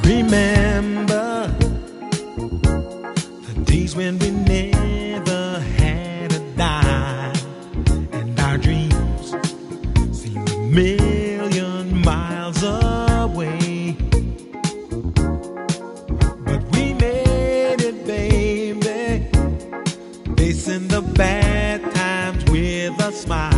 Remember the days when we never had a dime, and our dreams seemed a million miles away. But we made it, baby, facing the bad times with a smile.